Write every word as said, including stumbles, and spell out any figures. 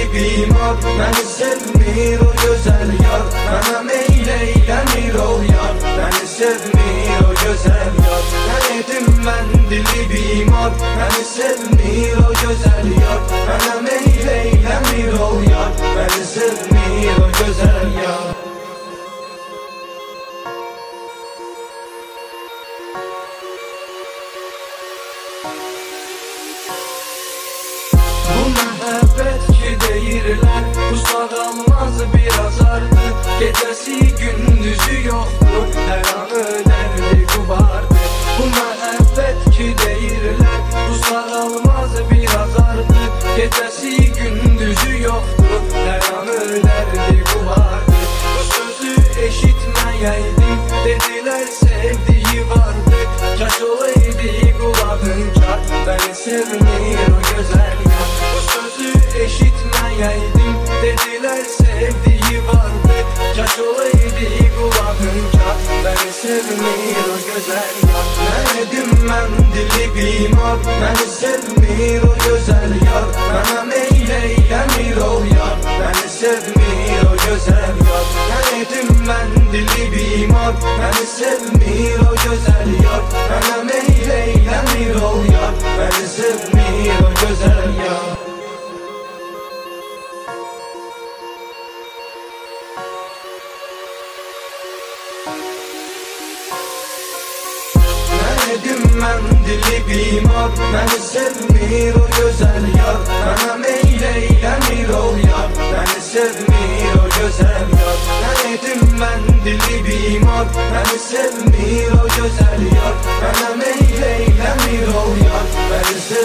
bimar, məni sevmir o gözəl yar. Mənə meyl eyləmir o yar, məni sevmir o gözəl yar. Nə edim mən dili bimar, məni sevmir o gözəl yar. Mənə meyl eyləmir o yar, məni sevmir o gözəl yar. Bu məhəbbət ki deyirlər, bu sağalmaz bir azardır. Gecəsi gündüzü yoxdur, hər an ölərdi qubardı. Bu məhəbbət ki deyirlər, bu sağalmaz bir azardır. Gecəsi gündüzü yoxdur, hər an ölərdi qubardı. Bu sözü eşitməyəydim, dedilər sevdiyi vardı. Kaş olaydı qulağın kar, məni sevmir o gözəl yar. Bu sözü eşitməyəydim, dedilər sevdiyi vardı. Kaş olaydı qulağın kar, məni sevmir o gözəl yar. Nə edim mən dili bimar, məni sevmir o gözəl yar. Mənə meyl eyləmir o yar, məni sevmir o gözəl yar. Nə edim mən dili bimar, məni sevmir o gözəl yar. Mənə meyl eyləmir o yar, məni sevmir o gözəl yar. Nə edim mən dili bimar, məni sevmir o gözəl yar. Mənə meyl eyləmir o yar, məni sevmir o gözəl yar. Nə edim mən dili bimar, məni sevmir o gözəl yar. Mənə meyl eyləmir o yar, məni sevmir